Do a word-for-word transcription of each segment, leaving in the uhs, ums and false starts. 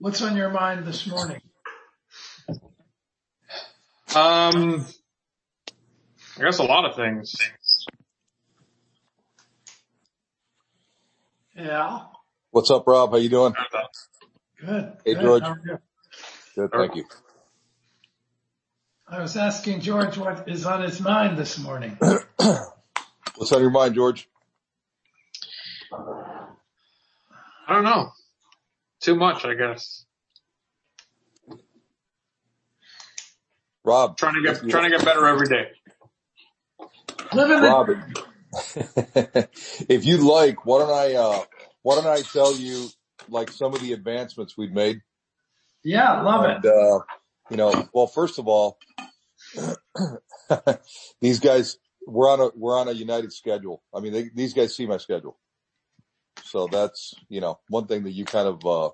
What's on your mind this morning? Um, I guess a lot of things. Yeah. What's up, Rob? How you doing? Good. Hey, good. George. How are you? Good, thank you. I was asking George what is on his mind this morning. What's on your mind, George? I don't know. Too much, I guess. Rob. Trying to get, trying to get better every day. Living Rob, the if you'd like, why don't I, uh, why don't I tell you, like, some of the advancements we've made? Yeah, love and, it. uh, you know, well, first of all, these guys, we're on a, we're on a united schedule. I mean, they, these guys see my schedule. So that's, you know, one thing that you kind of, uh,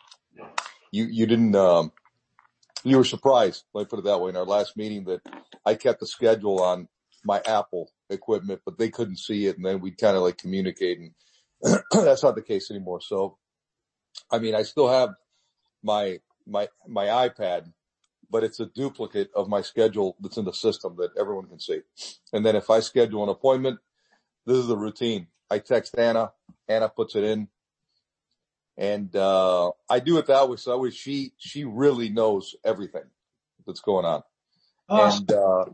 you, you didn't, um, you were surprised, let me put it that way, in our last meeting that I kept the schedule on my Apple equipment, but they couldn't see it, and then we'd kind of like communicate, and that's not the case anymore. So, I mean, I still have my, my, my iPad, but it's a duplicate of my schedule that's in the system that everyone can see. And then if I schedule an appointment, this is the routine. I text Anna, Anna puts it in, and, uh, I do it that way. So that way she, she really knows everything that's going on. Awesome. And, uh,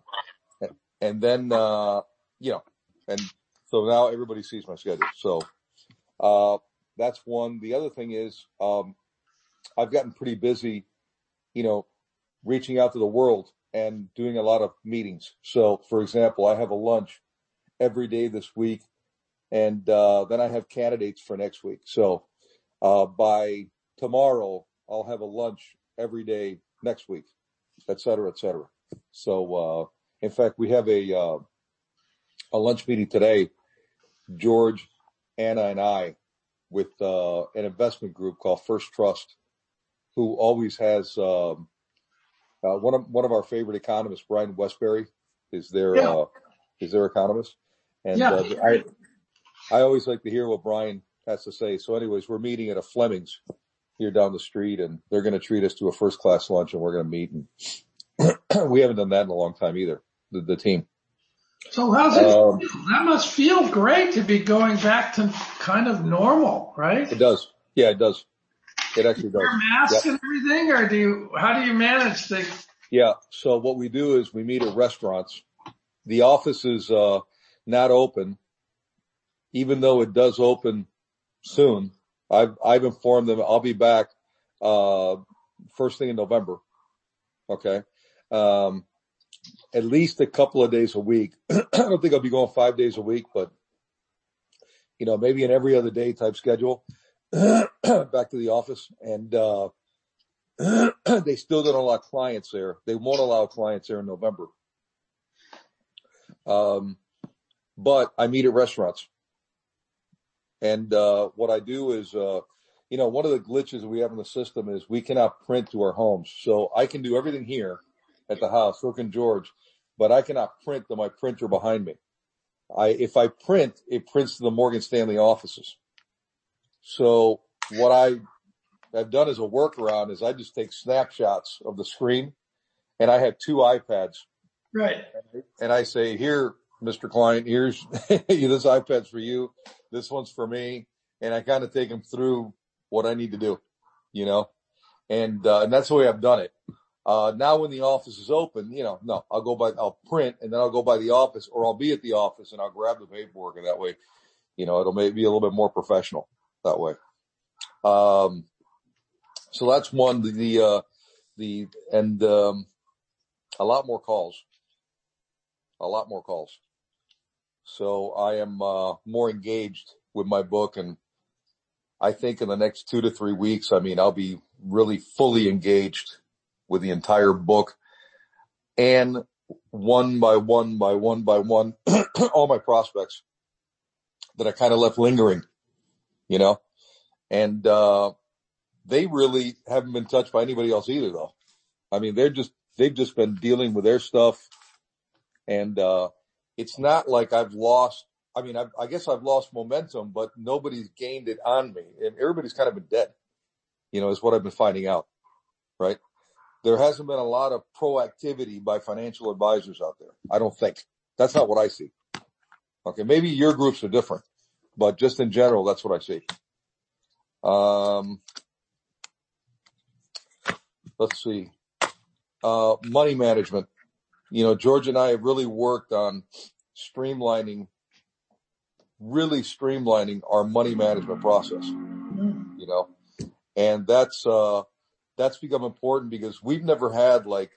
and then, uh, you know, and so now everybody sees my schedule. So, uh, that's one. The other thing is, um, I've gotten pretty busy, you know, reaching out to the world and doing a lot of meetings. So, for example, I have a lunch every day this week, and, uh, then I have candidates for next week. So, uh, by tomorrow, I'll have a lunch every day next week, et cetera, et cetera. So, uh, in fact, we have a, uh, a lunch meeting today, George, Anna, and I, with, uh, an investment group called First Trust, who always has, um, uh, one of, one of our favorite economists, Brian Westbury, is their, Yeah. uh, is their economist. And, Yeah. uh, I, I always like to hear what Brian has to say. So anyways, we're meeting at a Fleming's here down the street, and they're going to treat us to a first class lunch, and we're going to meet. And we haven't done that in a long time either, the, the team. So how's it Um, feel? That must feel great to be going back to kind of normal, right? It does. Yeah, it does. It actually does. Wear masks Yep. and everything, or do you, how do you manage things? Yeah. So what we do is we meet at restaurants. The office is, uh, not open, even though it does open soon. I've, I've informed them I'll be back, uh, first thing in November. Okay. Um, at least a couple of days a week. I don't think I'll be going five days a week, but, you know, maybe an every other day type schedule back to the office. And, uh, they still don't allow clients there. They won't allow clients there in November. Um, but I meet at restaurants. And, uh, what I do is, uh, you know, one of the glitches we have in the system is we cannot print to our homes. So I can do everything here at the house, so can George, but I cannot print to my printer behind me. I, if I print, it prints to the Morgan Stanley offices. So what I have done as a workaround is I just take snapshots of the screen, and I have two iPads. Right. And I say, here, Mister Client, here's this iPad's for you. This one's for me. And I kind of take them through what I need to do, you know, and, uh, and that's the way I've done it. Uh, now when the office is open, you know, no, I'll go by, I'll print, and then I'll go by the office, or I'll be at the office and I'll grab the paperwork, and that way, you know, it'll maybe be a little bit more professional that way. Um, so that's one, the, the, uh, the, and, um, a lot more calls, a lot more calls. So I am, uh, more engaged with my book, and I think in the next two to three weeks, I mean, I'll be really fully engaged with the entire book, and one by one by one by one, all my prospects that I kind of left lingering, you know, and, uh, they really haven't been touched by anybody else either, though. I mean, they're just, they've just been dealing with their stuff, and, uh, it's not like I've lost, I mean, I've, I guess I've lost momentum, but nobody's gained it on me, and everybody's kind of been dead. you know, is what I've been finding out, right? There hasn't been a lot of proactivity by financial advisors out there. I don't think. That's not what I see. Okay. Maybe your groups are different, but just in general, that's what I see. Um, let's see. Uh, money management. You know, George and I have really worked on streamlining, really streamlining our money management process, you know, and that's, uh, that's become important because we've never had like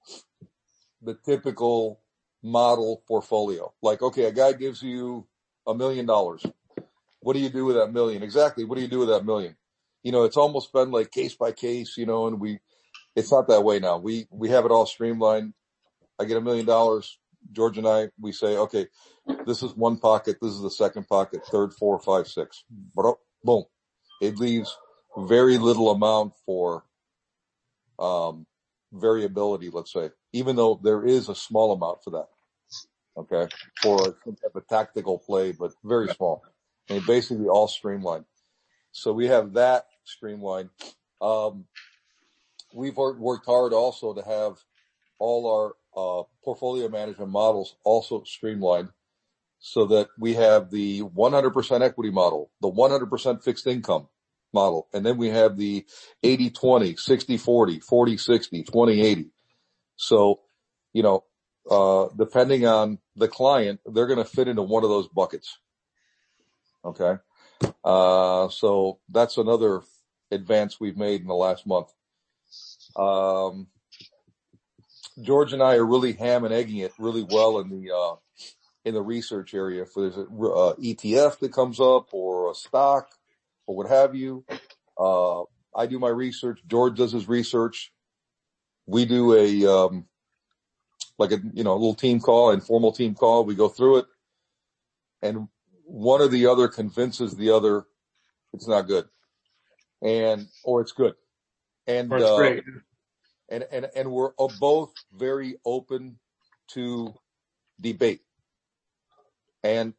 the typical model portfolio. Like, okay, a guy gives you a million dollars. What do you do with that million? Exactly. What do you do with that million? You know, it's almost been like case by case, you know, and we, it's not that way now. We, we have it all streamlined. I get a million dollars. George and I, we say, okay, this is one pocket. This is the second pocket, third, four, five, six. Boom. It leaves very little amount for, um, variability, let's say, even though there is a small amount for that. Okay. For a, a tactical play, but very small. And basically all streamlined. So we have that streamlined. Um, we've worked hard also to have all our uh, portfolio management models also streamlined so that we have the one hundred percent equity model, the one hundred percent fixed income model, and then we have the eighty twenty, sixty forty, forty sixty, twenty eighty. So, you know, uh, depending on the client, they're going to fit into one of those buckets. Okay. Uh, so that's another advance we've made in the last month. Um, George and I are really ham and egging it really well in the, uh, in the research area. If there's a, uh, E T F that comes up or a stock or what have you, uh, I do my research. George does his research. We do a, um, like a, you know, a little team call, informal team call. We go through it and one or the other convinces the other it's not good and, or it's good. And, That's uh, great. and, and, and we're both very open to debate. And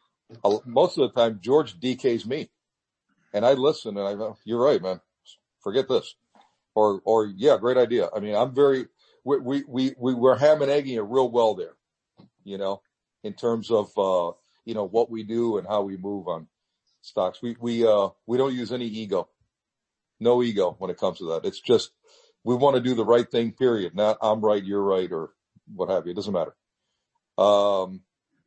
most of the time, George D Ks me and I listen and I go, you're right, man. Forget this. Or, or yeah, great idea. I mean, I'm very, we, we, we, we we're ham and egging it real well there, you know, in terms of, uh, you know, what we do and how we move on stocks. We, we, uh, we don't use any ego, no ego when it comes to that. It's just, we want to do the right thing, period. Not I'm right, you're right, or what have you. It doesn't matter. Um,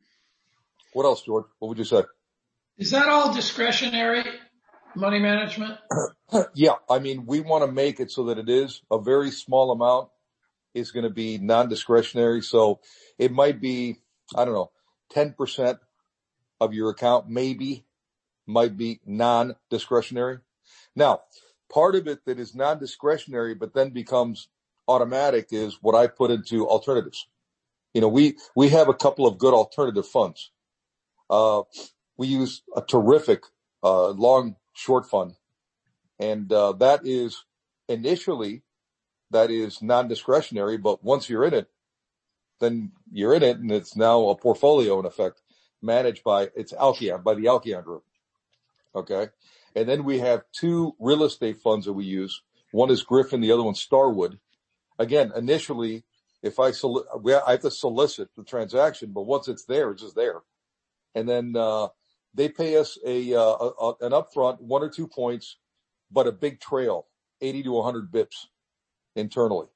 what else, George? What would you say? Is that all discretionary money management? Yeah. I mean, we want to make it so that it is a very small amount is going to be non-discretionary. So it might be, I don't know, ten percent of your account maybe might be non-discretionary. Now, part of it that is non-discretionary but then becomes automatic is what I put into alternatives. You know, we, we have a couple of good alternative funds. Uh, we use a terrific, uh, long short fund. And, uh, that is initially, that is non-discretionary, but once you're in it, then you're in it and it's now a portfolio in effect managed by, it's Alkion, by the Alkion Group. Okay. And then we have two real estate funds that we use. One is Griffin, the other one's Starwood. Again, initially, if I, soli- I have to solicit the transaction, but once it's there, it's just there. And then, uh, they pay us a, uh, a, an upfront one or two points, but a big trail, eighty to one hundred bips internally.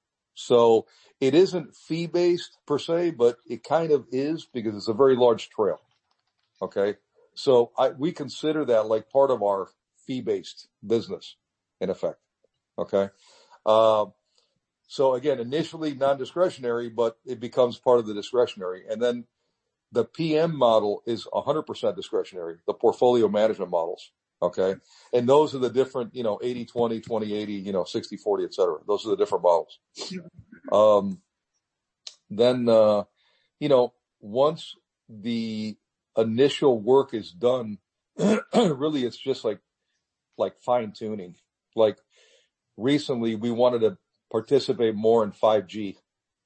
So it isn't fee based per se, but it kind of is because it's a very large trail. Okay. So I, we consider that like part of our fee based business in effect. Okay. Uh, so again, initially non-discretionary, but it becomes part of the discretionary. And then the P M model is one hundred percent discretionary, the portfolio management models. Okay. And those are the different, you know, eighty twenty, twenty eighty, you know, sixty forty, et cetera. Those are the different models. Um, then, uh, you know, once the initial work is done, really it's just like, like fine tuning. Like recently we wanted to participate more in five G.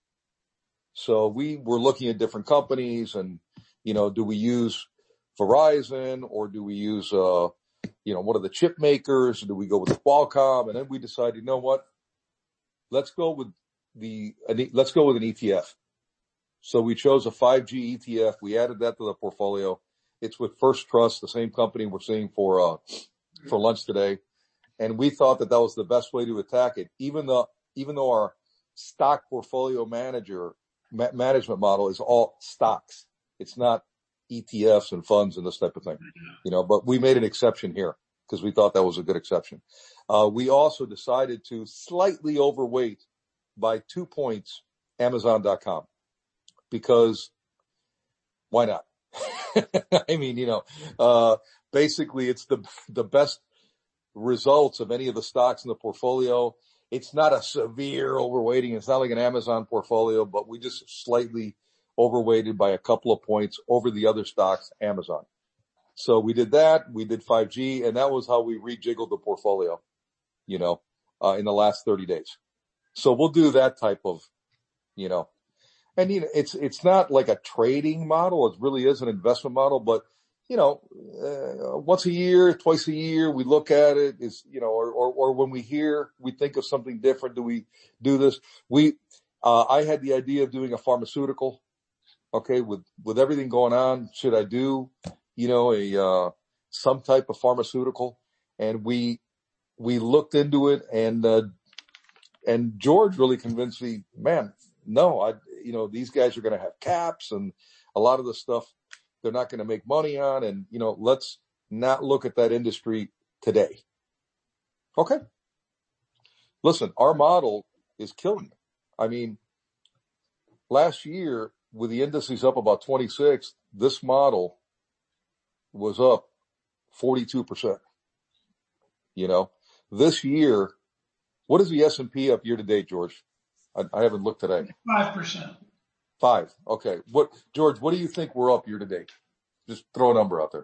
So we were looking at different companies and, you know, do we use Verizon or do we use, uh, you know, what are the chip makers? Do we go with the Qualcomm? And then we decided, you know what? Let's go with the, let's go with an E T F. So we chose a five G E T F. We added that to the portfolio. It's with First Trust, the same company we're seeing for, uh, for lunch today. And we thought that that was the best way to attack it, even though, even though our stock portfolio manager ma- management model is all stocks. It's not E T Fs and funds and this type of thing, you know, but we made an exception here because we thought that was a good exception. Uh, we also decided to slightly overweight by two points Amazon dot com because why not? I mean, you know, uh, basically it's the, the best results of any of the stocks in the portfolio. It's not a severe overweighting. It's not like an Amazon portfolio, but we just slightly overweighted by a couple of points over the other stocks, Amazon. So we did that. We did five G, and that was how we rejiggled the portfolio, you know, uh, in the last thirty days. So we'll do that type of, you know, and you know, it's, it's not like a trading model. It really is an investment model, but you know, uh, once a year, twice a year, we look at it is, you know, or, or, or when we hear, we think of something different. Do we do this? We, uh, I had the idea of doing a pharmaceutical. Okay. With, with everything going on, should I do, you know, a, uh, some type of pharmaceutical? And we, we looked into it and, uh, and George really convinced me, man, no, I, you know, these guys are going to have caps and a lot of the stuff they're not going to make money on. And, you know, let's not look at that industry today. Okay. Listen, our model is killing it. I mean, last year with the indices up about twenty-six, this model was up forty-two percent. You know, this year, what is the S and P up year to date, George? I, I haven't looked today. five percent. Five. Okay. What, George, what do you think we're up year to date? Just throw a number out there.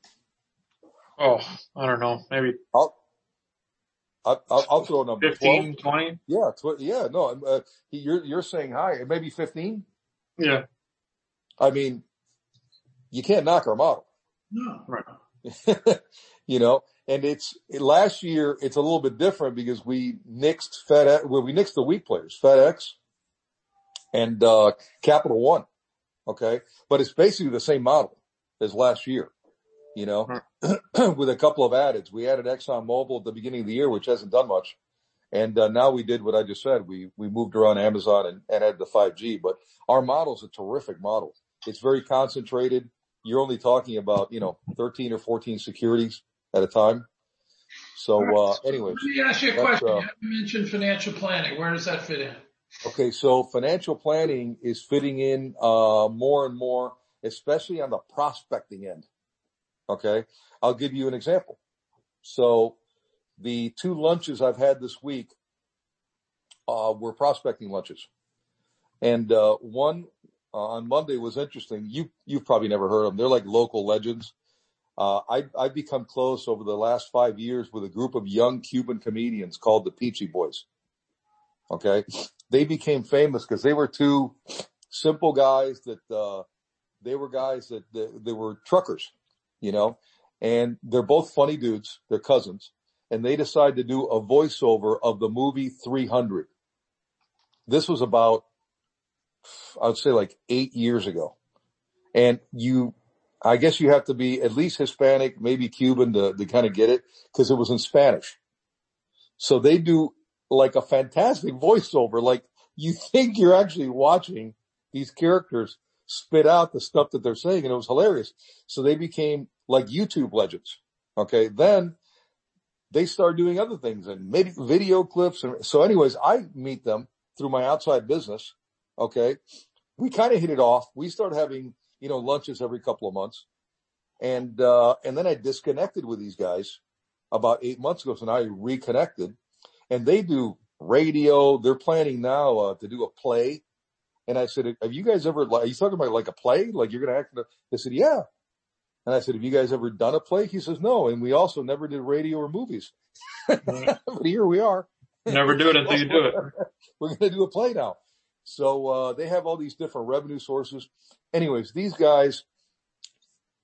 Oh, I don't know. Maybe I'll, I'll, I'll throw a number. fifteen, twenty? Yeah. Tw- yeah. No, uh, you're, you're saying high, maybe fifteen. Yeah. I mean, you can't knock our model. No. Right. You know, and it's last year, it's a little bit different because we nixed FedEx, well, we nixed the weak players, FedEx and, uh, Capital One. Okay. But it's basically the same model as last year, you know, right. With a couple of addeds. We added ExxonMobil at the beginning of the year, which hasn't done much. And, uh, now we did what I just said. We, we moved around Amazon and, and added the five G, but our model is a terrific model. It's very concentrated. You're only talking about, you know, thirteen or fourteen securities at a time. So, uh, anyways. Let me ask you a question. Uh, you mentioned financial planning. Where does that fit in? Okay. So financial planning is fitting in, uh, more and more, especially on the prospecting end. Okay. I'll give you an example. So the two lunches I've had this week, uh, were prospecting lunches. And, uh, one, uh, on Monday was interesting. You, you've probably never heard of them. They're like local legends. Uh, I, I've become close over the last five years with a group of young Cuban comedians called the Peachy Boys. Okay. They became famous because they were two simple guys that, uh, they were guys that, that they were truckers, you know, and they're both funny dudes. They're cousins, and they decided to do a voiceover of the movie three hundred. This was about, I would say like eight years ago. And you, I guess you have to be at least Hispanic, maybe Cuban to, to kind of get it, because it was in Spanish. So they do like a fantastic voiceover. Like you think you're actually watching these characters spit out the stuff that they're saying, and it was hilarious. So they became like YouTube legends. Okay. Then they started doing other things and maybe video clips. And so anyways, I meet them through my outside business. Okay. We kind of hit it off. We started having, you know, lunches every couple of months. And, uh, and then I disconnected with these guys about eight months ago. So now I reconnected, and they do radio. They're planning now, uh, to do a play. And I said, have you guys ever, are you talking about like a play? Like you're going to act in a, they said, yeah. And I said, have you guys ever done a play? He says, no. And we also never did radio or movies. But here we are. Never do it until you do it. We're going to do a play now. So, uh, they have all these different revenue sources. Anyways, these guys,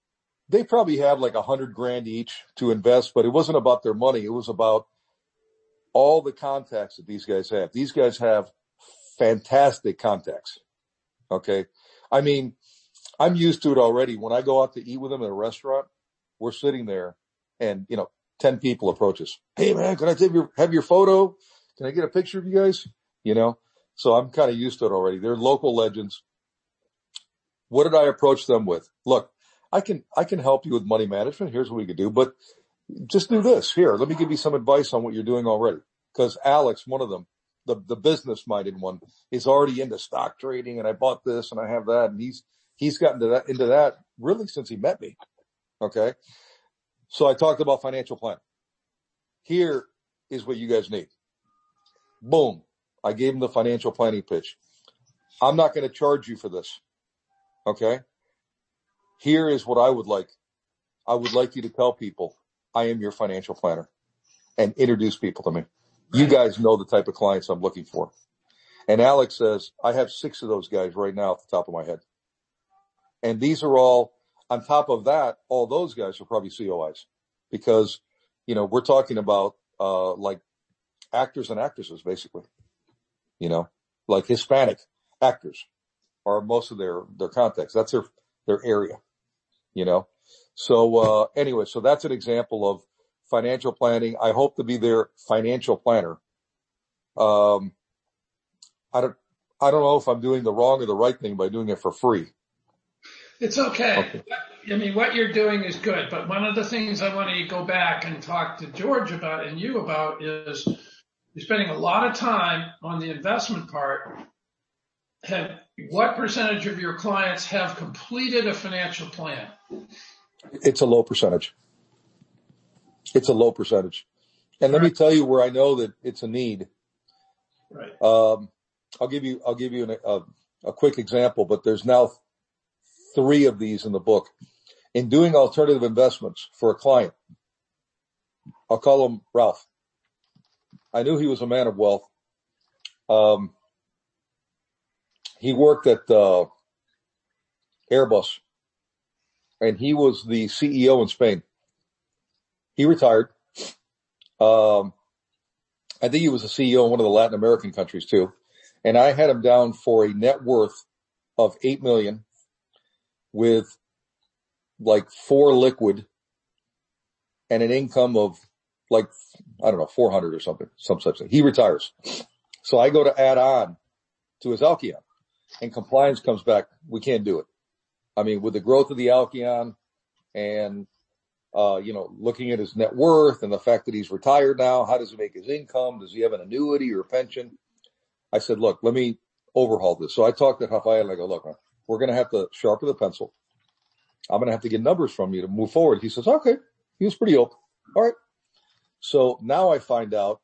they probably had like a hundred grand each to invest, but it wasn't about their money. It was about all the contacts that these guys have. These guys have fantastic contacts. Okay. I mean, I'm used to it already. When I go out to eat with them in a restaurant, we're sitting there and, you know, ten people approach us. Hey man, can I take your, have your photo? Can I get a picture of you guys? You know, so I'm kind of used to it already. They're local legends. What did I approach them with? Look, I can, I can help you with money management. Here's what we could do, but just do this. Here, let me give you some advice on what you're doing already. Cause Alex, one of them, the, the business minded one, is already into stock trading, and I bought this and I have that. And he's, he's gotten to that, into that really since he met me. Okay. So I talked about financial planning. Here is what you guys need. Boom. I gave him the financial planning pitch. I'm not going to charge you for this. Okay. Here is what I would like. I would like you to tell people I am your financial planner and introduce people to me. You guys know the type of clients I'm looking for. And Alex says, I have six of those guys right now off the top of my head. And these are all, on top of that, all those guys are probably C O Is, because, you know, we're talking about, uh, like actors and actresses, basically, you know, like Hispanic actors are most of their, their contacts. That's their, their area, you know? So, uh, anyway, so that's an example of financial planning. I hope to be their financial planner. Um, I don't, I don't know if I'm doing the wrong or the right thing by doing it for free. It's okay. Okay. I mean, what you're doing is good, but one of the things I want to go back and talk to George about and you about is you're spending a lot of time on the investment part. Have, what percentage of your clients have completed a financial plan? It's a low percentage. It's a low percentage. And let me tell you where I know that it's a need. Right. Um, I'll give you, I'll give you an, a, a quick example, but there's now three of these in the book. In doing alternative investments for a client, I'll call him Ralph. I knew he was a man of wealth. Um, he worked at, uh, Airbus, and he was the C E O in Spain. He retired. Um, I think he was a C E O in one of the Latin American countries too. And I had him down for a net worth of eight million with like four liquid and an income of like, I don't know, four hundred or something, some such thing. He retires. So I go to add on to his Alkeon, and compliance comes back. We can't do it. I mean, with the growth of the Alkeon and, uh, you know, looking at his net worth and the fact that he's retired now, how does he make his income? Does he have an annuity or a pension? I said, look, let me overhaul this. So I talked to Rafael and I go, look, man, we're going to have to sharpen the pencil. I'm going to have to get numbers from you to move forward. He says, okay. He was pretty open. All right. So now I find out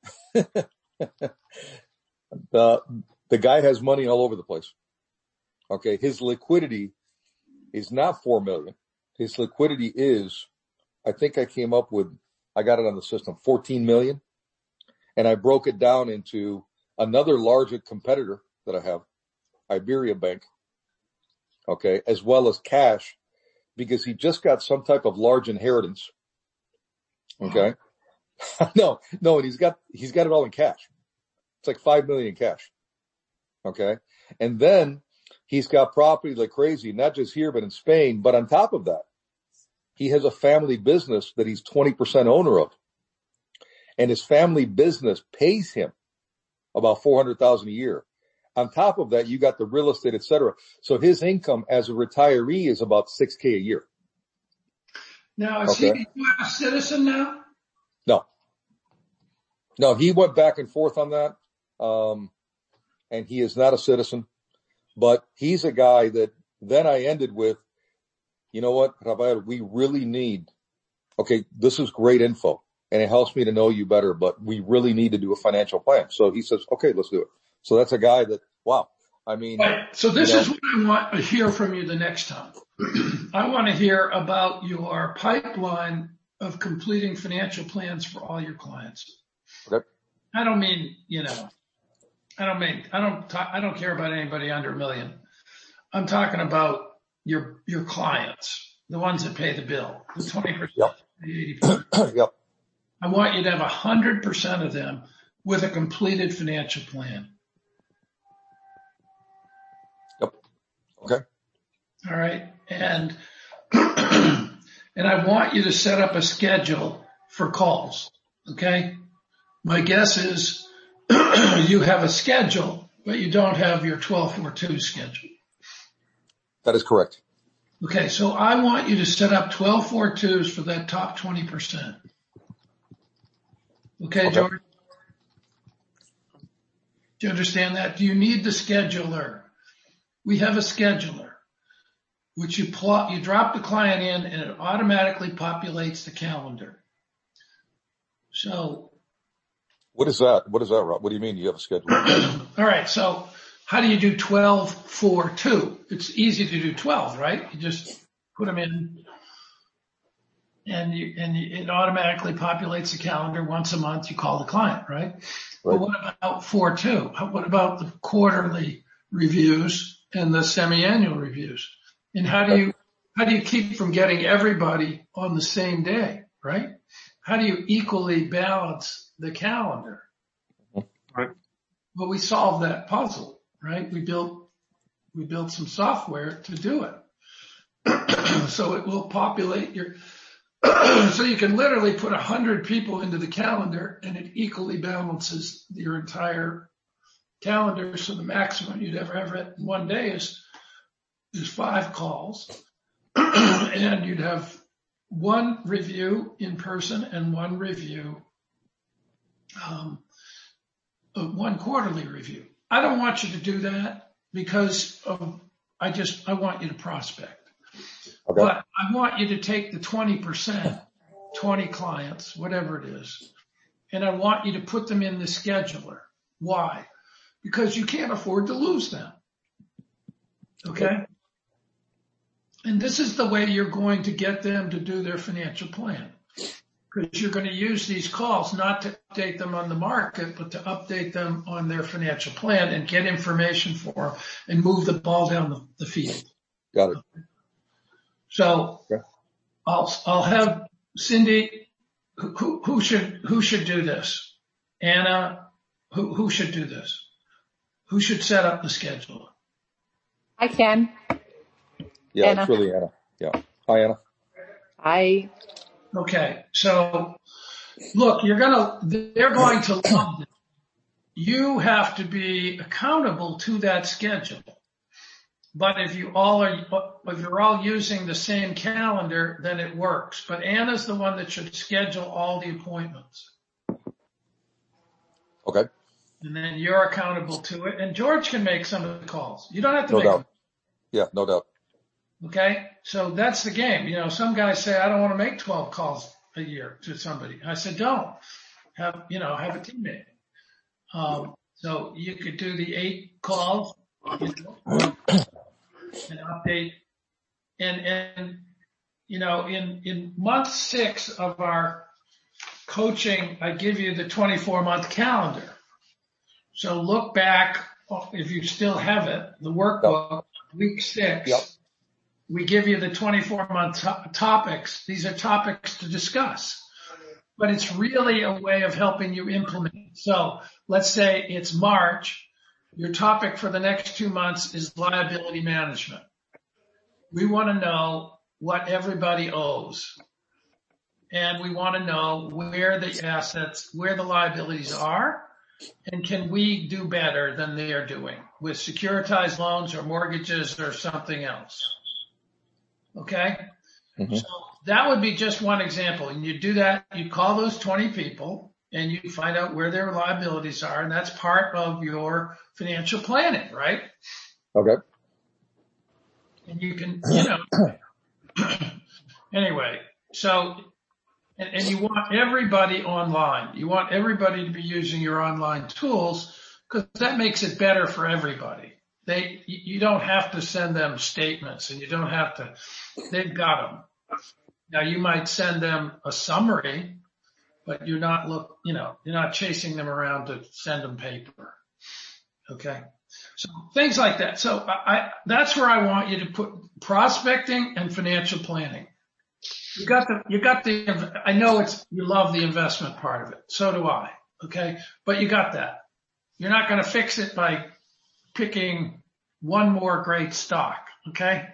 the, the guy has money all over the place. Okay. His liquidity is not four million. His liquidity is, I think I came up with, I got it on the system, fourteen million. And I broke it down into another larger competitor that I have, Iberia Bank. Okay. As well as cash, because he just got some type of large inheritance. Okay. no, no. And he's got, he's got it all in cash. It's like five million in cash. Okay. And then he's got property like crazy, not just here, but in Spain. But on top of that, he has a family business that he's twenty percent owner of. And his family business pays him about four hundred thousand a year. On top of that, you got the real estate, et cetera. So his income as a retiree is about six K a year. Now, is Okay. he a U S citizen now? No. No, he went back and forth on that. Um, and he is not a citizen, but he's a guy that then I ended with, you know what, Rafael, we really need, okay, this is great info and it helps me to know you better, but we really need to do a financial plan. So he says, okay, let's do it. So that's a guy that, wow. I mean, Right. So this you know, is what I want to hear from you the next time. I want to hear about your pipeline of completing financial plans for all your clients. okay. I don't mean, you know, I don't mean, I don't, ta- I don't care about anybody under a million. I'm talking about your, your clients. the ones that pay the bill, the twenty percent, Yep. the eighty percent. Yep. I want you to have one hundred percent of them with a completed financial plan. Yep. Okay. All right. And, and I want you to set up a schedule for calls. Okay. My guess is you have a schedule, but you don't have your twelve four two schedule. That is correct. Okay. So I want you to set up twelve four twos for that top twenty percent. Okay, Okay. George? Do you understand that? Do you need the scheduler? We have a scheduler, which you plot, you drop the client in and it automatically populates the calendar. So, What is that? What is that, Rob? What do you mean you have a schedule? all right. So how do you do twelve four two? It's easy to do twelve, right? You just put them in and you, and you, it automatically populates the calendar once a month. You call the client, right? But Right. what about four two? What about the quarterly reviews and the semi-annual reviews? And how do you, how do you keep from getting everybody on the same day, right? How do you equally balance the calendar? Right. Well, we solved that puzzle, right? We built, we built some software to do it. So it will populate your, so you can literally put a hundred people into the calendar and it equally balances your entire calendar. So the maximum you'd ever have in one day is, is five calls and you'd have one review in person and one review, um, uh, one quarterly review. I don't want you to do that because of, I just, I want you to prospect. Okay. But I want you to take the twenty percent, twenty clients, whatever it is, and I want you to put them in the scheduler. Why? Because you can't afford to lose them. Okay? And this is the way you're going to get them to do their financial plan. Because you're going to use these calls not to update them on the market, but to update them on their financial plan and get information for them and move the ball down the, the field. Got it. So Okay. I'll, I'll have Cindy, who, who should, who should do this? Anna, who, who should do this? Who should set up the schedule? I can. Yeah, Anna. it's really Anna. Yeah. Hi, Anna. I, Okay. So look, you're going to, they're going to love it. You have to be accountable to that schedule. But if you all are, if you're all using the same calendar, then it works. But Anna's the one that should schedule all the appointments. Okay. And then you're accountable to it. And George can make some of the calls. You don't have to No make doubt. them. Yeah, no doubt. Okay. So that's the game. You know, some guys say, I don't want to make twelve calls a year to somebody. I said, don't have, you know, have a teammate. Um, so you could do the eight calls, you know, and update. And, and, you know, in, in month six of our coaching, I give you the twenty-four month calendar. So look back, if you still have it, the workbook, week six. Yep. We give you the twenty-four month to- topics. These are topics to discuss, but it's really a way of helping you implement. So let's say it's March. Your topic for the next two months is liability management. We want to know what everybody owes. And we want to know where the assets, where the liabilities are, and can we do better than they are doing with securitized loans or mortgages or something else. Okay. Mm-hmm. So that would be just one example. And you do that, you call those twenty people and you find out where their liabilities are. And that's part of your financial planning, right? Okay. And you can, you know, anyway, so, and, and you want everybody online. You want everybody to be using your online tools because that makes it better for everybody. They, you don't have to send them statements and you don't have to, they've got them. Now you might send them a summary, but you're not look, you know, you're not chasing them around to send them paper. Okay. So things like that. So I, that's where I want you to put prospecting and financial planning. You got the, you got the, I know it's, you love the investment part of it. So do I. Okay. But you got that. You're not going to fix it by picking one more great stock. Okay.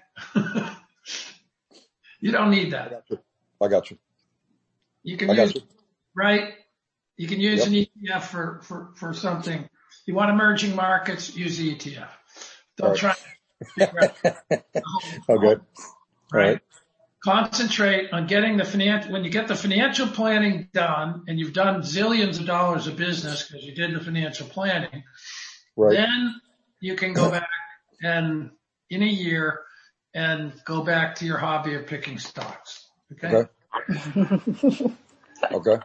You don't need that. I got you. I got you. You can I got use, you. right? You can use Yep. an E T F for, for, for something. You want emerging markets, use the E T F. Don't All try right. to figure out the whole, Okay. right? Right. Concentrate on getting the finan, when you get the financial planning done and you've done zillions of dollars of business because you did the financial planning, Right. then you can go back and in a year and go back to your hobby of picking stocks. Okay. Okay. Okay.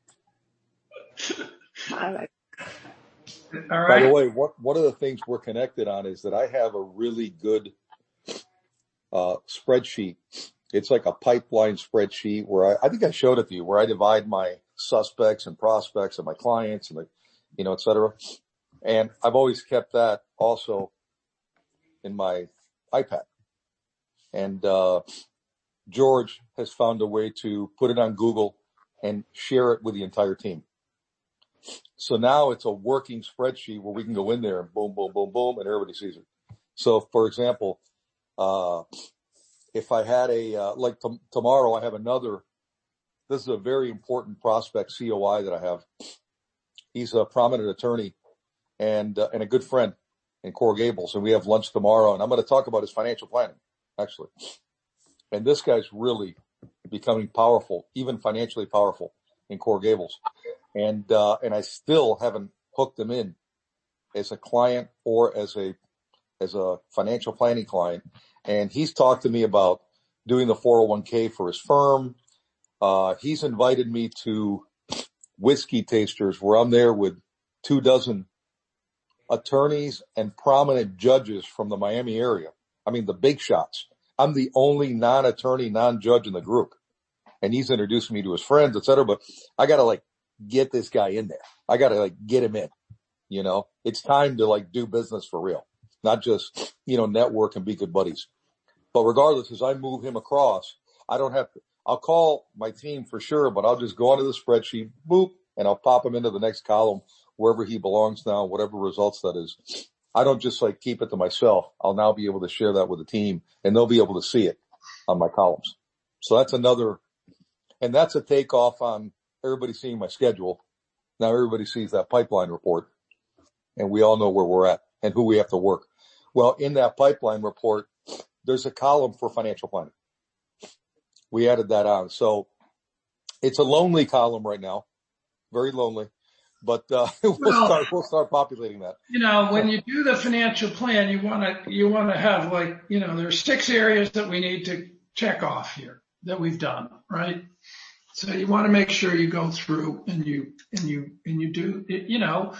I like- All By the right. way, what, one of the things we're connected on is that I have a really good, uh, spreadsheet. It's like a pipeline spreadsheet where I, I think I showed it to you, where I divide my suspects and prospects and my clients and the, you know, et cetera. And I've always kept that also in my iPad. And, uh, George has found a way to put it on Google and share it with the entire team. So now it's a working spreadsheet where we can go in there and boom, boom, boom, boom, and everybody sees it. So for example, uh, if I had a, uh, like t- tomorrow I have another, this is a very important prospect C O I that I have. He's a prominent attorney and, uh, and a good friend in Coral Gables. And we have lunch tomorrow and I'm going to talk about his financial planning, actually. And this guy's really becoming powerful, even financially powerful in Coral Gables. And, uh, and I still haven't hooked him in as a client or as a, as a financial planning client. And he's talked to me about doing the four oh one k for his firm. Uh, he's invited me to whiskey tasters where I'm there with two dozen attorneys and prominent judges from the Miami area. I mean, the big shots. I'm the only non-attorney, non-judge in the group. And he's introduced me to his friends, et cetera. But I got to like get this guy in there. I got to like get him in, you know, it's time to like do business for real, not just, you know, network and be good buddies. But regardless, as I move him across, I don't have to, I'll call my team for sure, but I'll just go onto the spreadsheet, boop, and I'll pop him into the next column wherever he belongs now, whatever results that is. I don't just like keep it to myself. I'll now be able to share that with the team and they'll be able to see it on my columns. So that's another, and that's a takeoff on everybody seeing my schedule. Now everybody sees that pipeline report and we all know where we're at and who we have to work. Well, in that pipeline report, there's a column for financial planning. We added that on. So it's a lonely column right now, very lonely, but, uh, we'll Well, start, we'll start populating that. you know, when you do the financial plan, you want to, you want to have like, you know, there's six areas that we need to check off here that we've done, right? So you want to make sure you go through and you, and you, and you do, you know,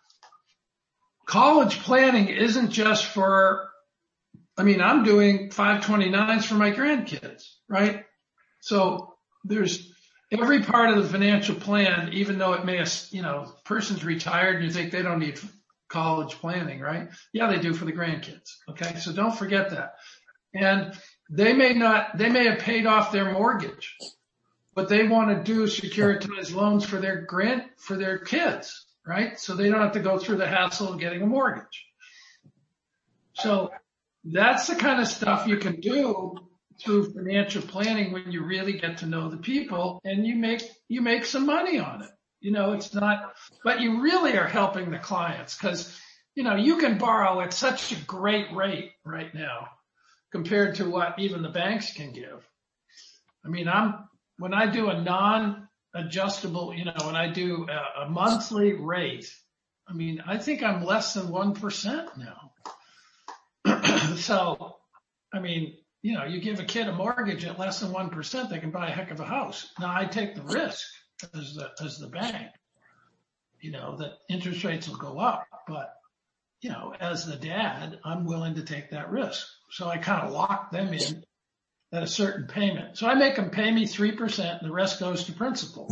college planning isn't just for, I mean, I'm doing five twenty-nines for my grandkids, right? So there's every part of the financial plan, even though it may, you know, person's retired and you think they don't need college planning, right? Yeah, they do for the grandkids. Okay. So don't forget that. And they may not, they may have paid off their mortgage, but they want to do securitized loans for their grand, for their kids, right? So they don't have to go through the hassle of getting a mortgage. So that's the kind of stuff you can do through financial planning when you really get to know the people and you make, you make some money on it. You know, it's not, but you really are helping the clients because, you know, you can borrow at such a great rate right now compared to what even the banks can give. I mean, I'm, when I do a non-adjustable, you know, when I do a, a monthly rate, I mean, I think I'm less than one percent now. So, I mean, you know, you give a kid a mortgage at less than one percent, they can buy a heck of a house. Now I take the risk as the, as the bank, you know, that interest rates will go up, but you know, as the dad, I'm willing to take that risk. So I kind of lock them in at a certain payment. So I make them pay me three percent and the rest goes to principal.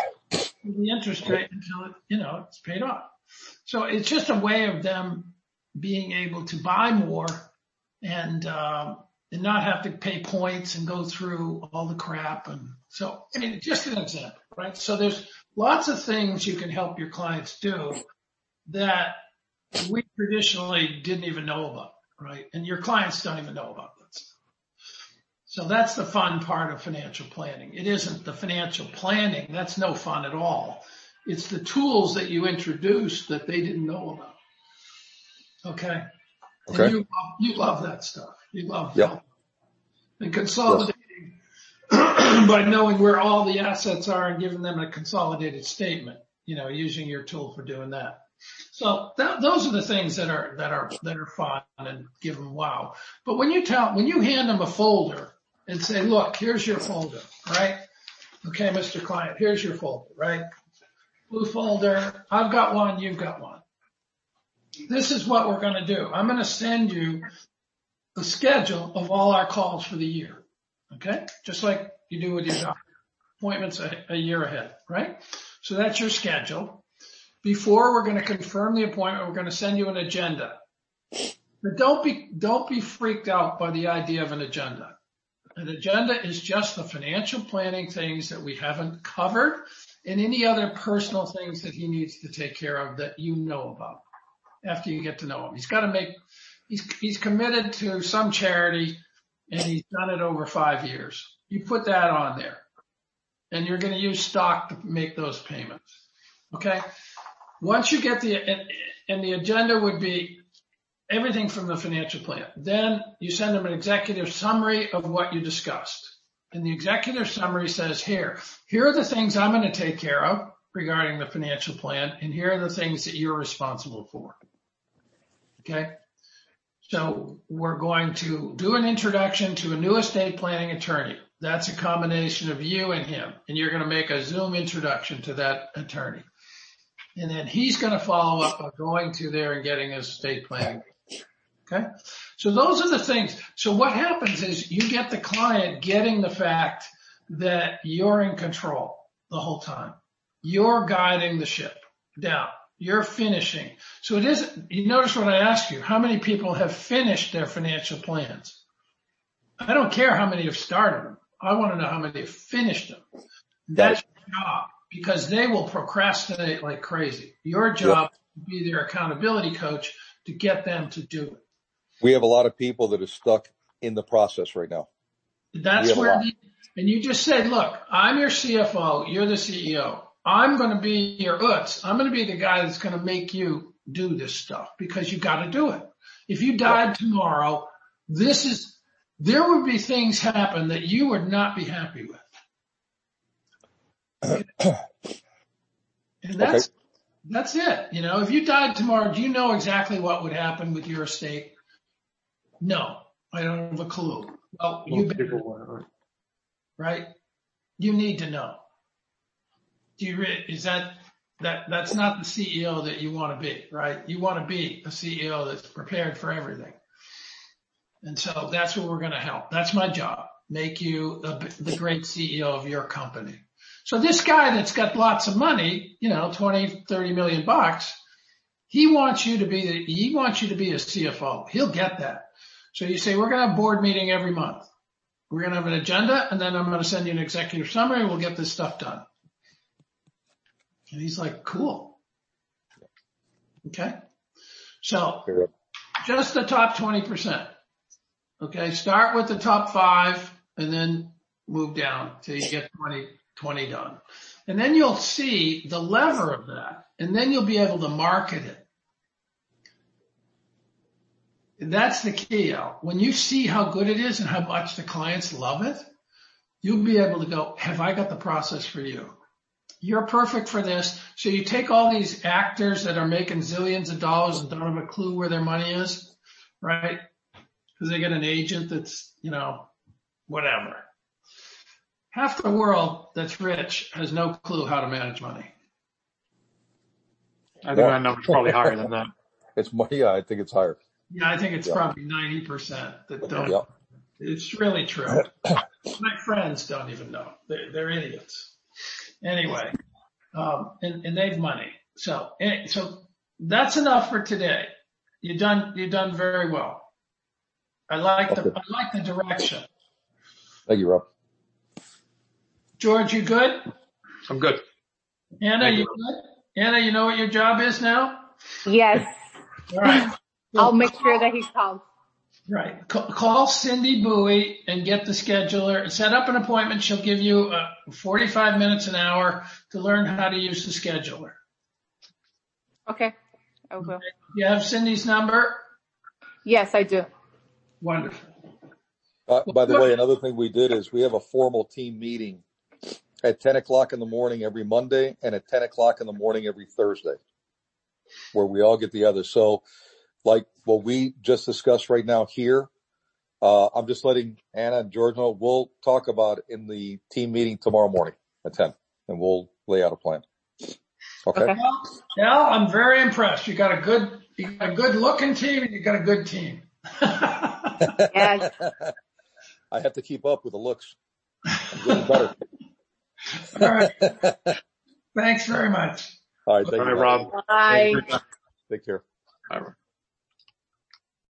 The interest rate until it, you know, it's paid off. So it's just a way of them being able to buy more and, um, and not have to pay points and go through all the crap. And so, I mean, just an example, right? So there's lots of things you can help your clients do that we traditionally didn't even know about, right? And your clients don't even know about this. So that's the fun part of financial planning. It isn't the financial planning. That's no fun at all. It's the tools that you introduce that they didn't know about. Okay. Okay. And you, you love that stuff. You love Yep. help. And consolidating yes. by knowing where all the assets are and giving them a consolidated statement, you know, using your tool for doing that. So that, those are the things that are, that are, that are fun and give them wow. But when you tell, when you hand them a folder and say, look, here's your folder, right? Okay, Mister Client, here's your folder, right? Blue folder. I've got one. You've got one. This is what we're going to do. I'm going to send you the schedule of all our calls for the year. Okay. Just like you do with your doctor appointments a, a year ahead, right? So that's your schedule. Before we're going to confirm the appointment, we're going to send you an agenda. But don't be, don't be freaked out by the idea of an agenda. An agenda is just the financial planning things that we haven't covered and any other personal things that he needs to take care of that you know about after you get to know him. He's got to make, he's, he's committed to some charity and he's done it over five years. You put that on there and you're going to use stock to make those payments. Okay. Once you get the, and, and the agenda would be everything from the financial plan. Then you send them an executive summary of what you discussed. And the executive summary says, here, here are the things I'm going to take care of regarding the financial plan. And here are the things that you're responsible for. Okay. So we're going to do an introduction to a new estate planning attorney. That's a combination of you and him. And you're going to make a Zoom introduction to that attorney. And then he's going to follow up by going to there and getting his estate planning. Okay. So those are the things. So what happens is you get the client getting the fact that you're in control the whole time. You're guiding the ship down. You're finishing. So it isn't, you notice what I asked you, how many people have finished their financial plans? I don't care how many have started them. I want to know how many have finished them. That's your job because they will procrastinate like crazy. Your job is to be their accountability coach to get them to do it. We have a lot of people that are stuck in the process right now. That's where, the, and you just said, look, I'm your C F O. You're the C E O. I'm going to be your U T S. I'm going to be the guy that's going to make you do this stuff because you got to do it. If you died tomorrow, this is, there would be things happen that you would not be happy with. And that's, okay. That's it. You know, if you died tomorrow, do you know exactly what would happen with your estate? No, I don't have a clue. Well, you better, right? You need to know. Do you re- is that, that, that's not the C E O that you want to be, right? You want to be a C E O that's prepared for everything. And so that's what we're going to help. That's my job. Make you a, the great C E O of your company. So this guy that's got lots of money, you know, twenty, thirty million bucks, he wants you to be the, he wants you to be a C F O. He'll get that. So you say, we're going to have a board meeting every month. We're going to have an agenda and then I'm going to send you an executive summary and we'll get this stuff done. And he's like, cool. Okay. So just the top twenty percent. Okay. Start with the top five and then move down till you get twenty, twenty done. And then you'll see the lever of that and then you'll be able to market it. And that's the key, Al. When you see how good it is and how much the clients love it, you'll be able to go, have I got the process for you? You're perfect for this. So you take all these actors that are making zillions of dollars and don't have a clue where their money is, right? Because they get an agent that's, you know, whatever. Half the world that's rich has no clue how to manage money. I think that number's probably higher than that. It's more, yeah, I think it's higher. Yeah, I think it's yeah. probably ninety percent that don't. Yeah. It's really true. My friends don't even know. They're, they're idiots. Anyway, um, and, and they've money. So, so that's enough for today. you done, you done very well. I like the, Okay. I like the direction. Thank you, Rob. George, you good? I'm good. Anna, Thank you you. good? Anna, you know what your job is now? Yes. All right. I'll make sure that he calls. Right. Call, call Cindy Bowie and get the scheduler. Set up an appointment. She'll give you uh, forty-five minutes an hour to learn how to use the scheduler. Okay. I will. You have Cindy's number? Yes, I do. Wonderful. Uh, by the way, another thing we did is we have a formal team meeting at ten o'clock in the morning every Monday and at ten o'clock in the morning every Thursday where we all get together. So like what we just discussed right now here, uh, I'm just letting Anna and George know we'll talk about it in the team meeting tomorrow morning at ten and we'll lay out a plan. Okay. Okay. Well, Al, I'm very impressed. You got a good, you got a good looking team and you got a good team. Yes. I have to keep up with the looks. I'm getting better. All right. Thanks very much. All right. Thank All you, right, Rob. Rob. Bye. Thank you. Take care. All right.